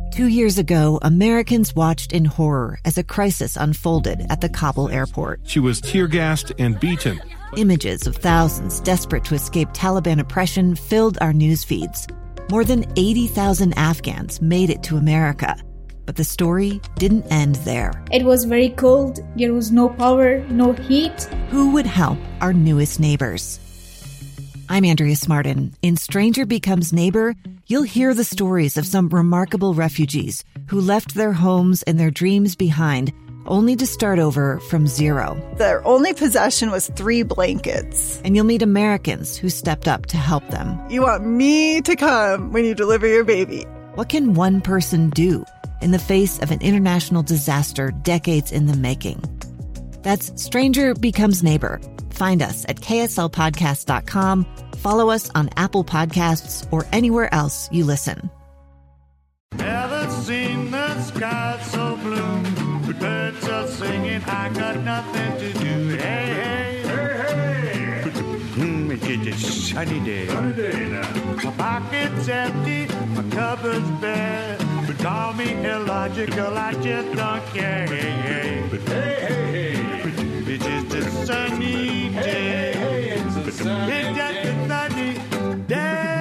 2 years ago, Americans watched in horror as a crisis unfolded at the Kabul airport. She was tear-gassed and beaten. Images of thousands desperate to escape Taliban oppression filled our news feeds. More than 80,000 Afghans made it to America. But the story didn't end there. It was very cold. There was no power, no heat. Who would help our newest neighbors? I'm Andrea Smartin. In Stranger Becomes Neighbor, you'll hear the stories of some remarkable refugees who left their homes and their dreams behind, only to start over from zero. Their only possession was 3 blankets. And you'll meet Americans who stepped up to help them. You want me to come when you deliver your baby. What can one person do in the face of an international disaster decades in the making? That's Stranger Becomes Neighbor. Find us at kslpodcast.com. Follow us on Apple Podcasts or anywhere else you listen. Never seen the sky so blue. The birds are singing, I got nothing to do. Hey, hey, hey, hey. It's a sunny day. Sunny day now. My pocket's empty, my cupboard's bare. But call me illogical, I just don't care. Hey, hey, hey, hey, hey. It's just a sunny day. Hey, hey, hey, it's a sunny day.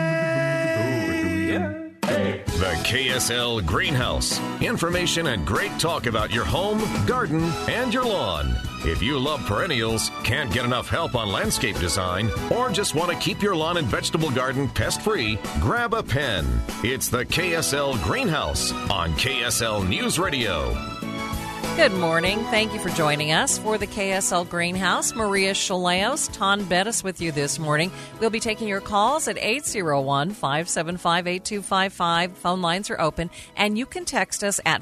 The KSL Greenhouse. Information and great talk about your home, garden, and your lawn. If you love perennials, can't get enough help on landscape design, or just want to keep your lawn and vegetable garden pest-free, grab a pen. It's the KSL Greenhouse on KSL News Radio. Good morning. Thank you for joining us for the KSL Greenhouse. Maria Chaleos, Ton Bettis with you this morning. We'll be taking your calls at 801-575-8255. Phone lines are open, and you can text us at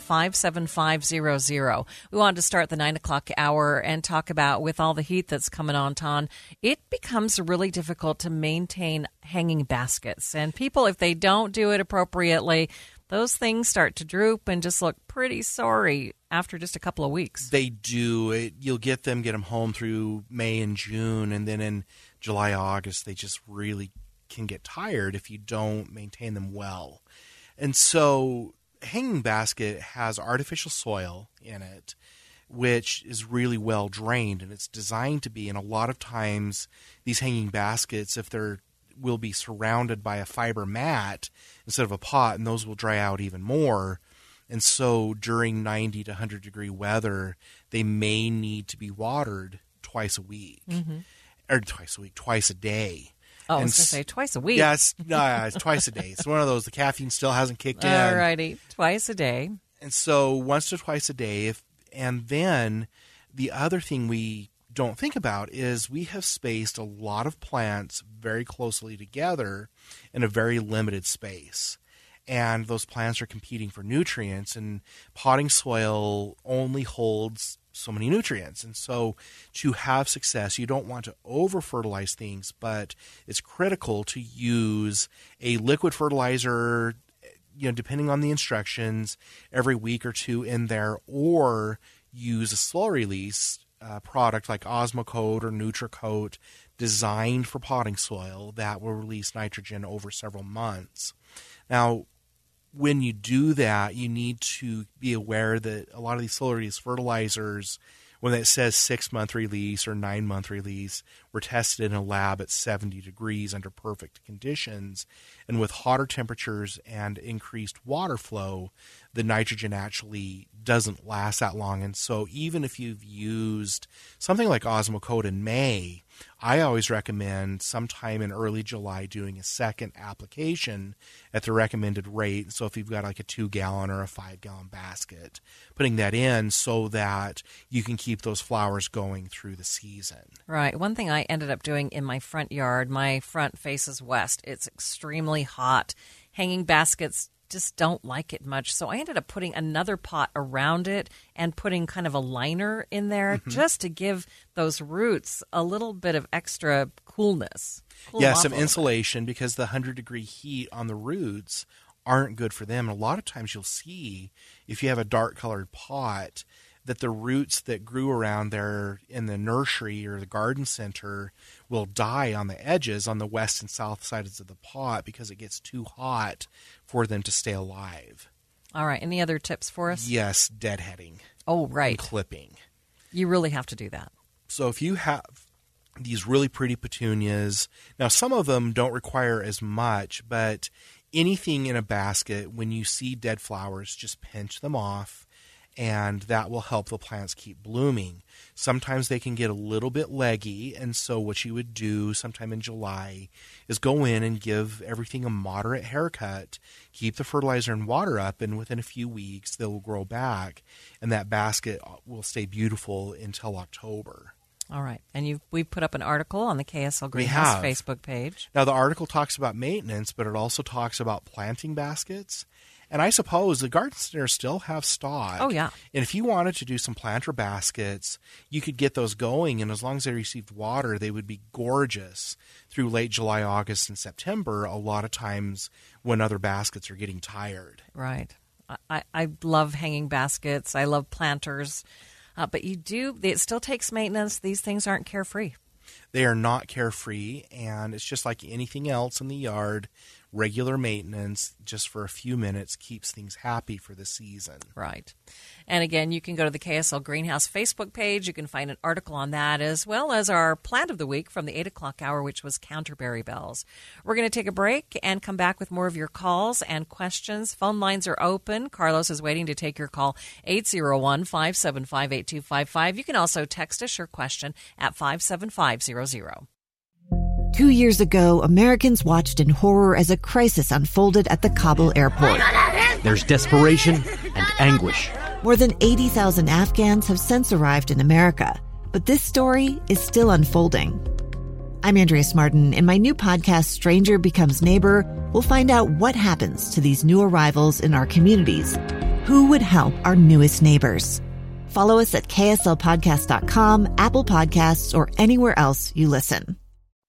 57500. We wanted to start the 9 o'clock hour and talk about, with all the heat that's coming on, Ton, it becomes really difficult to maintain hanging baskets. And people, if they don't do it appropriately, those things start to droop and just look pretty sorry after just a couple of weeks. They do. You'll get them home through May and June, and then in July, August, they just really can get tired if you don't maintain them well. And so hanging basket has artificial soil in it, which is really well drained, and it's designed to be. And a lot of times these hanging baskets, if they're will be surrounded by a fiber mat instead of a pot, and those will dry out even more. And so during 90 to 100 degree weather, they may need to be watered twice a week. Mm-hmm. Or twice a day. Oh, I was going to say twice a week. Yeah, it's twice a day. It's one of those, the caffeine still hasn't kicked in. All righty, twice a day. And so once to twice a day. And then the other thing we don't think about is we have spaced a lot of plants very closely together in a very limited space. And those plants are competing for nutrients, and potting soil only holds so many nutrients. And so to have success, you don't want to over-fertilize things, but it's critical to use a liquid fertilizer, depending on the instructions, every week or two in there, or use a slow release product like Osmocote or NutriCoat designed for potting soil that will release nitrogen over several months. Now, when you do that, you need to be aware that a lot of these slow release fertilizers, when it says 6-month release or 9-month release, were tested in a lab at 70 degrees under perfect conditions. And with hotter temperatures and increased water flow, the nitrogen actually doesn't last that long. And so even if you've used something like Osmocote in May, I always recommend sometime in early July doing a second application at the recommended rate. So if you've got like a 2-gallon or a 5-gallon basket, putting that in so that you can keep those flowers going through the season. Right. One thing I ended up doing in my front yard, my front faces west. It's extremely hot. Hanging baskets just don't like it much. So I ended up putting another pot around it and putting kind of a liner in there just to give those roots a little bit of extra coolness. Some insulation, because the 100-degree heat on the roots aren't good for them. And a lot of times you'll see, if you have a dark-colored pot, that the roots that grew around there in the nursery or the garden center will die on the edges on the west and south sides of the pot because it gets too hot for them to stay alive. All right. Any other tips for us? Yes, deadheading. Oh, And right. clipping. You really have to do that. So if you have these really pretty petunias, now some of them don't require as much, but anything in a basket, when you see dead flowers, just pinch them off, and that will help the plants keep blooming. Sometimes they can get a little bit leggy, and so what you would do sometime in July is go in and give everything a moderate haircut, keep the fertilizer and water up, and within a few weeks they'll grow back, and that basket will stay beautiful until October. All right. And we put up an article on the KSL Greenhouse have. Facebook page. Now, the article talks about maintenance, but it also talks about planting baskets. And I suppose the garden centers still have stock. Oh, yeah. And if you wanted to do some planter baskets, you could get those going. And as long as they received water, they would be gorgeous through late July, August, and September, a lot of times when other baskets are getting tired. Right. I love hanging baskets. I love planters. But it still takes maintenance. These things aren't carefree. They are not carefree, and it's just like anything else in the yard. Regular maintenance, just for a few minutes, keeps things happy for the season. Right. And again, you can go to the KSL Greenhouse Facebook page. You can find an article on that, as well as our plant of the week from the 8 o'clock hour, which was counterberry bells. We're going to take a break and come back with more of your calls and questions. Phone lines are open. Carlos is waiting to take your call, 801-575-8255. You can also text us your question at 57500. 2 years ago, Americans watched in horror as a crisis unfolded at the Kabul airport. There's desperation and anguish. More than 80,000 Afghans have since arrived in America, but this story is still unfolding. I'm Andrea Smartin. In my new podcast, Stranger Becomes Neighbor, we'll find out what happens to these new arrivals in our communities. Who would help our newest neighbors? Follow us at kslpodcast.com, Apple Podcasts, or anywhere else you listen.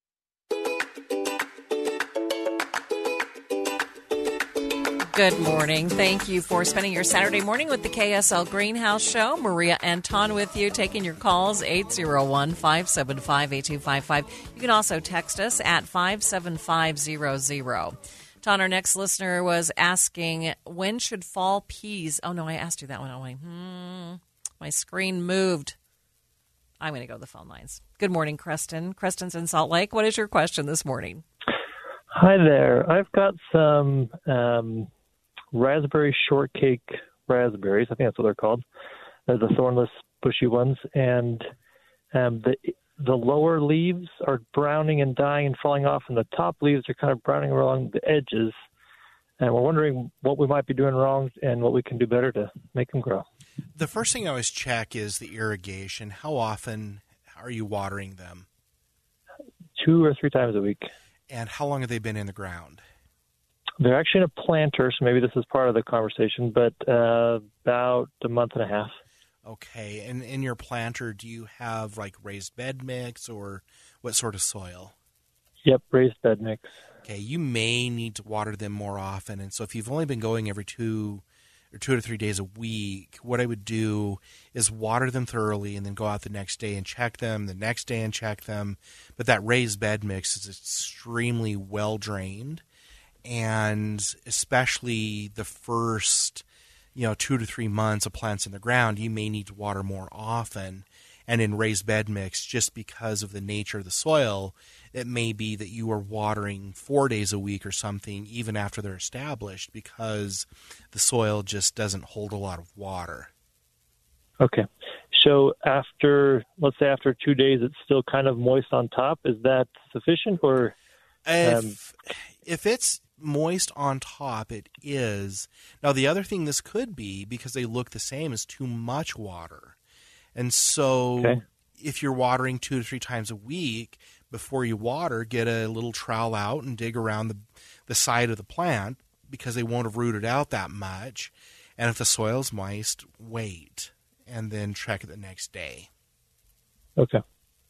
Good morning. Thank you for spending your Saturday morning with the KSL Greenhouse Show. Maria and Ton with you, taking your calls, 801-575-8255. You can also text us at 57500. Ton, our next listener was asking, when should fall peas... Oh, no, I asked you that one. I went, my screen moved. I'm going to go to the phone lines. Good morning, Creston. Creston's in Salt Lake. What is your question this morning? Hi there. I've got some... raspberry shortcake raspberries. I think that's what they're called. They're the thornless, bushy ones. And the lower leaves are browning and dying and falling off, and the top leaves are kind of browning along the edges. And we're wondering what we might be doing wrong and what we can do better to make them grow. The first thing I always check is the irrigation. How often are you watering them? 2 or 3 times a week. And how long have they been in the ground? They're actually in a planter, so maybe this is part of the conversation, but about a month and a half. Okay. And in your planter, do you have like raised bed mix, or what sort of soil? Yep, raised bed mix. Okay. You may need to water them more often. And so if you've only been going every 2 to 3 days a week, what I would do is water them thoroughly and then go out the next day and check them, the next day and check them. But that raised bed mix is extremely well drained. And especially the first, 2 to 3 months of plants in the ground, you may need to water more often. And in raised bed mix, just because of the nature of the soil, it may be that you are watering 4 days a week or something, even after they're established, because the soil just doesn't hold a lot of water. Okay. So let's say after 2 days, it's still kind of moist on top. Is that sufficient, or? If it's moist on top, it is. Now, the other thing this could be, because they look the same, is too much water. And so if you're watering 2 to 3 times a week, before you water, get a little trowel out and dig around the side of the plant, because they won't have rooted out that much. And if the soil's moist, wait, and then check it the next day. Okay.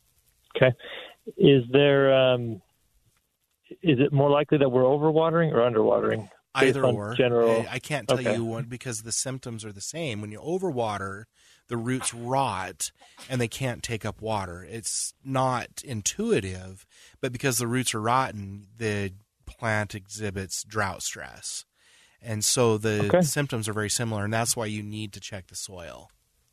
Is there... is it more likely that we're overwatering or underwatering? Either or. General... I can't tell you one, because the symptoms are the same. When you overwater, the roots rot and they can't take up water. It's not intuitive, but because the roots are rotten, the plant exhibits drought stress. And so the symptoms are very similar, and that's why you need to check the soil.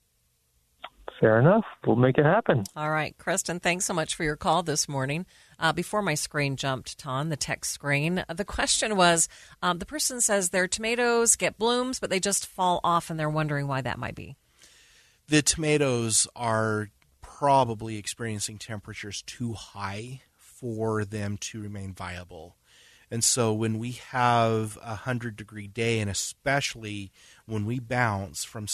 Fair enough. We'll make it happen. All right, Kristen, thanks so much for your call this morning. Before my screen jumped, Ton, the text screen, the question was, the person says their tomatoes get blooms, but they just fall off, and they're wondering why that might be. The tomatoes are probably experiencing temperatures too high for them to remain viable. And so when we have a 100-degree day, and especially when we bounce from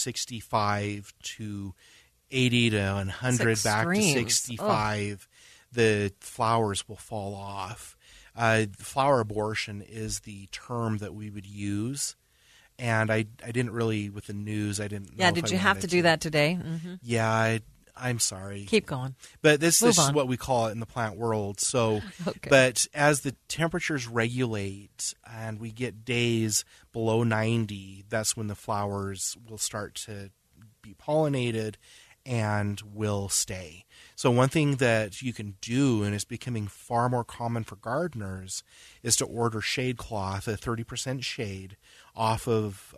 65 to 80 to 100 back to 65, the flowers will fall off. Flower abortion is the term that we would use. And I didn't really, with the news, I didn't know. Yeah, did you have to do that today? Mm-hmm. Yeah, I'm sorry. Keep going. But this is what we call it in the plant world. So, But as the temperatures regulate and we get days below 90, that's when the flowers will start to be pollinated and will stay. So one thing that you can do, and it's becoming far more common for gardeners, is to order shade cloth, a 30% shade, off of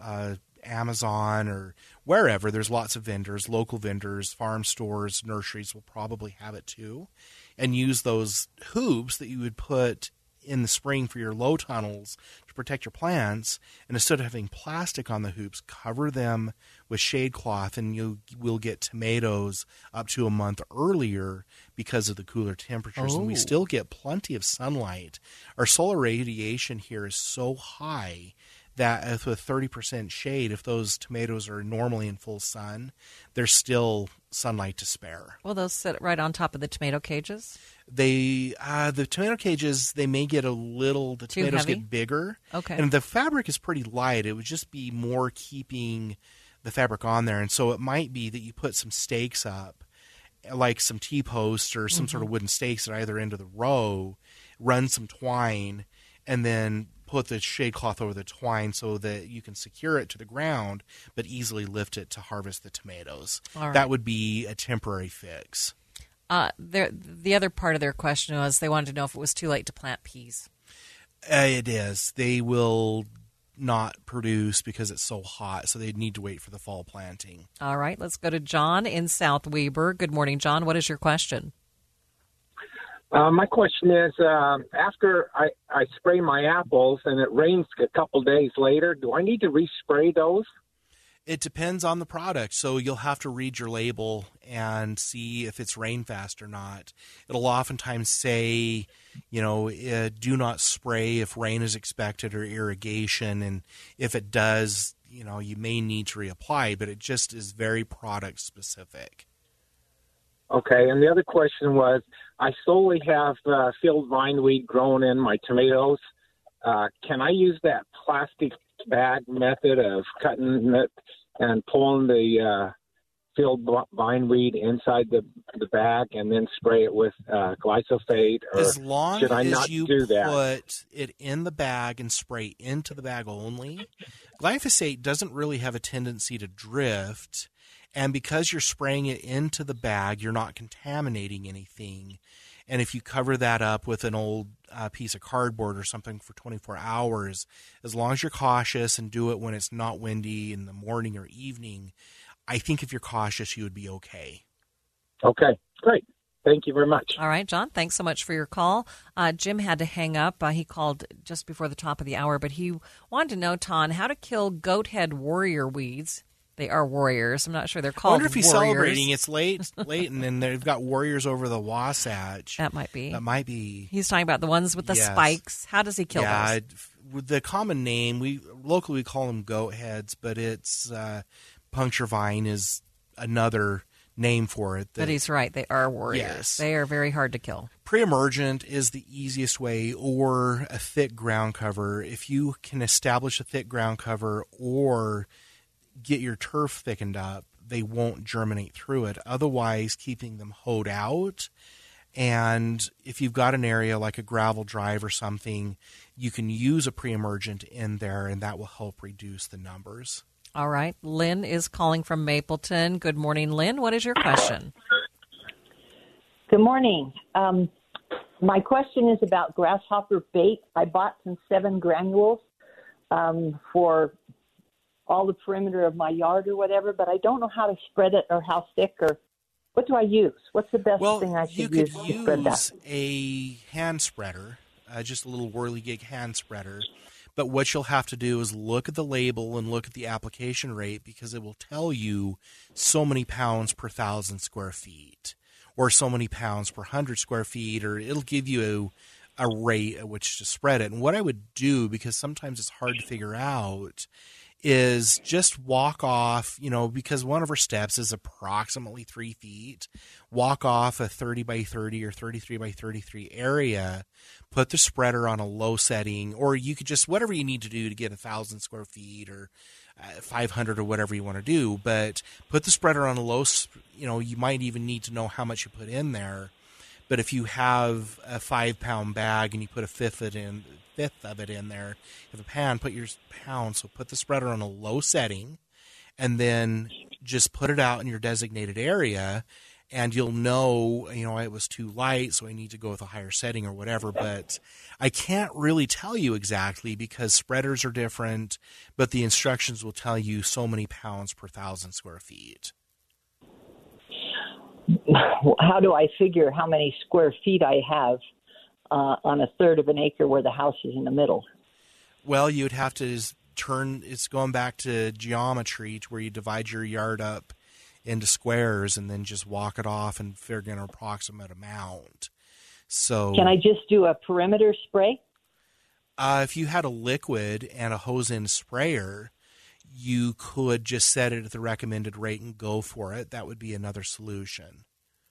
Amazon or wherever. There's lots of vendors, local vendors, farm stores, nurseries will probably have it too. And use those hoops that you would put in the spring for your low tunnels to protect your plants, and instead of having plastic on the hoops, cover them with shade cloth, and you will get tomatoes up to a month earlier because of the cooler temperatures. And we still get plenty of sunlight. Our solar radiation here is so high that with 30% shade, if those tomatoes are normally in full sun, there's still sunlight to spare. Will those sit right on top of the tomato cages? The tomato cages, they may get a little, the tomatoes get bigger. Okay. And the fabric is pretty light. It would just be more keeping the fabric on there. And so it might be that you put some stakes up, like some T-posts or some sort of wooden stakes at either end of the row, run some twine, and then put the shade cloth over the twine so that you can secure it to the ground but easily lift it to harvest the tomatoes. All right. That would be a temporary fix. The other part of their question was they wanted to know if it was too late to plant peas. It is. They will not produce because it's so hot, so they need to wait for the fall planting. All right, let's go to John in South Weber. Good morning, John. What is your question? My question is, after I spray my apples and it rains a couple days later, do I need to respray those? It depends on the product. So you'll have to read your label and see if it's rain fast or not. It'll oftentimes say, do not spray if rain is expected or irrigation. And if it does, you may need to reapply, but it just is very product specific. Okay, and the other question was, I solely have field vineweed grown in my tomatoes. Can I use that plastic bag method of cutting it and pulling the field vineweed inside the bag and then spray it with glyphosate? Or as long should I as not you do that? Put it in the bag and spray into the bag only, glyphosate doesn't really have a tendency to drift. And because you're spraying it into the bag, you're not contaminating anything. And if you cover that up with an old piece of cardboard or something for 24 hours, as long as you're cautious and do it when it's not windy in the morning or evening, I think if you're cautious, you would be okay. Okay, great. Thank you very much. All right, John, thanks so much for your call. Jim had to hang up. He called just before the top of the hour, but he wanted to know, Ton, how to kill goat head warrior weeds. They are warriors. I'm not sure they're called I wonder if he's warriors. celebrating. It's late, and they've got warriors over the Wasatch. That might be. He's talking about the ones with the spikes. How does he kill those? With the common name, locally we call them goat heads, but it's puncture vine is another name for it. But he's right. They are warriors. Yes. They are very hard to kill. Pre-emergent is the easiest way, or a thick ground cover. If you can establish a thick ground cover or get your turf thickened up, they won't germinate through it. Otherwise, keeping them hoed out. And if you've got an area like a gravel drive or something, you can use a pre-emergent in there, and that will help reduce the numbers. All right. Lynn is calling from Mapleton. Good morning, Lynn. What is your question? Good morning. My question is about grasshopper bait. I bought some 7 granules for all the perimeter of my yard or whatever, but I don't know how to spread it or how thick or what do I use? What's the best thing I should use to spread that? A hand spreader, just a little whirligig hand spreader. But what you'll have to do is look at the label and look at the application rate, because it will tell you so many pounds per 1,000 square feet or so many pounds per 100 square feet, or it'll give you a rate at which to spread it. And what I would do, because sometimes it's hard to figure out, is just walk off, because one of our steps is approximately 3 feet, walk off a 30 by 30 or 33 by 33 area, put the spreader on a low setting, or you could just, whatever you need to do to get 1,000 square feet or 500 or whatever you want to do, but put the spreader on a low, you might even need to know how much you put in there. But if you have a 5-pound bag and you put a fifth of it in there, if a pan, put your pound, so put the spreader on a low setting and then just put it out in your designated area, and you'll know, it was too light, so I need to go with a higher setting or whatever. But I can't really tell you exactly, because spreaders are different, but the instructions will tell you so many pounds per 1,000 square feet. How do I figure how many square feet I have on a third of an acre where the house is in the middle? Well, you'd have to it's going back to geometry, to where you divide your yard up into squares and then just walk it off and figure an approximate amount. So, can I just do a perimeter spray? If you had a liquid and a hose-in sprayer, you could just set it at the recommended rate and go for it. That would be another solution.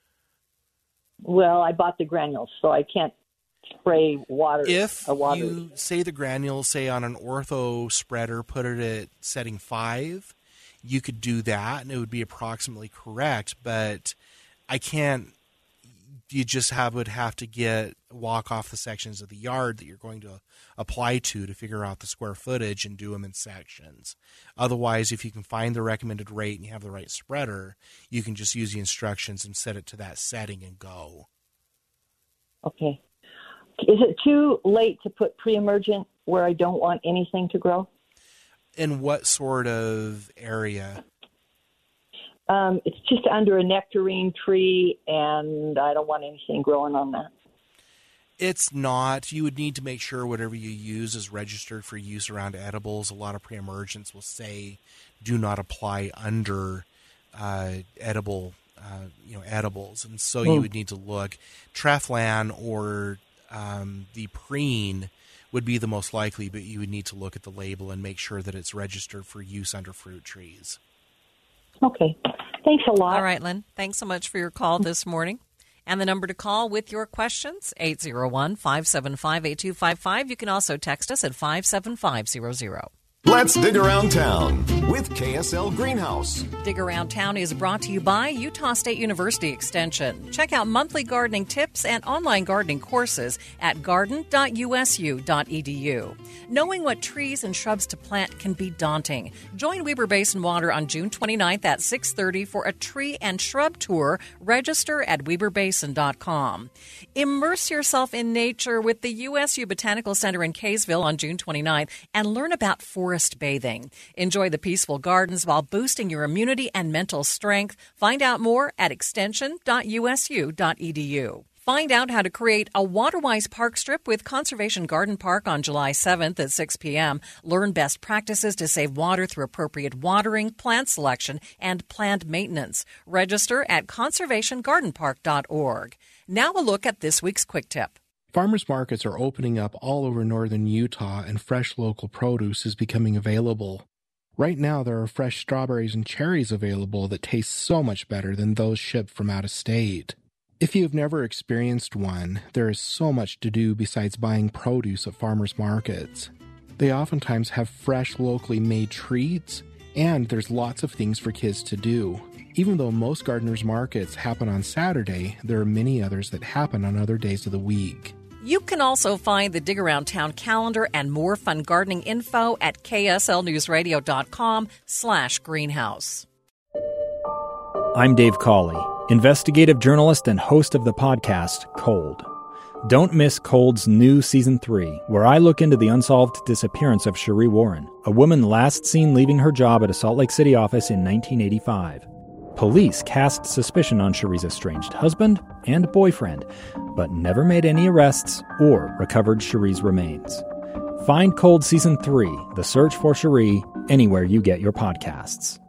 Well, I bought the granules, so I can't spray water. If you say the granules, say on an ortho spreader, put it at setting 5, you could do that, and it would be approximately correct. But I can't. You just would have to walk off the sections of the yard that you're going to apply to figure out the square footage and do them in sections. Otherwise, if you can find the recommended rate and you have the right spreader, you can just use the instructions and set it to that setting and go. Okay. Is it too late to put pre-emergent where I don't want anything to grow? In what sort of area? It's just under a nectarine tree, and I don't want anything growing on that. It's not. You would need to make sure whatever you use is registered for use around edibles. A lot of pre-emergents will say do not apply under edibles, and so you would need to look. Treflan or the preen would be the most likely, but you would need to look at the label and make sure that it's registered for use under fruit trees. Okay. Thanks a lot. All right, Lynn. Thanks so much for your call this morning. And the number to call with your questions, 801-575-8255. You can also text us at 57500. Let's dig around town with KSL Greenhouse. Dig Around Town is brought to you by Utah State University Extension. Check out monthly gardening tips and online gardening courses at garden.usu.edu. Knowing what trees and shrubs to plant can be daunting. Join Weber Basin Water on June 29th at 6:30 for a tree and shrub tour. Register at weberbasin.com. Immerse yourself in nature with the USU Botanical Center in Kaysville on June 29th and learn about forest bathing. Enjoy the peaceful gardens while boosting your immunity and mental strength. Find out more at extension.usu.edu. Find out how to create a water-wise park strip with Conservation Garden Park on July 7th at 6 p.m. Learn best practices to save water through appropriate watering, plant selection, and planned maintenance. Register at conservationgardenpark.org. Now a look at this week's Quick Tip. Farmers markets are opening up all over northern Utah, and fresh local produce is becoming available. Right now, there are fresh strawberries and cherries available that taste so much better than those shipped from out of state. If you've never experienced one, there is so much to do besides buying produce at farmers markets. They oftentimes have fresh, locally made treats, and there's lots of things for kids to do. Even though most gardeners' markets happen on Saturday, there are many others that happen on other days of the week. You can also find the Dig Around Town calendar and more fun gardening info at kslnewsradio.com/greenhouse. I'm Dave Cawley, investigative journalist and host of the podcast Cold. Don't miss Cold's new Season 3, where I look into the unsolved disappearance of Cherie Warren, a woman last seen leaving her job at a Salt Lake City office in 1985. Police cast suspicion on Cherie's estranged husband and boyfriend, but never made any arrests or recovered Cherie's remains. Find Cold Season 3, The Search for Cherie, anywhere you get your podcasts.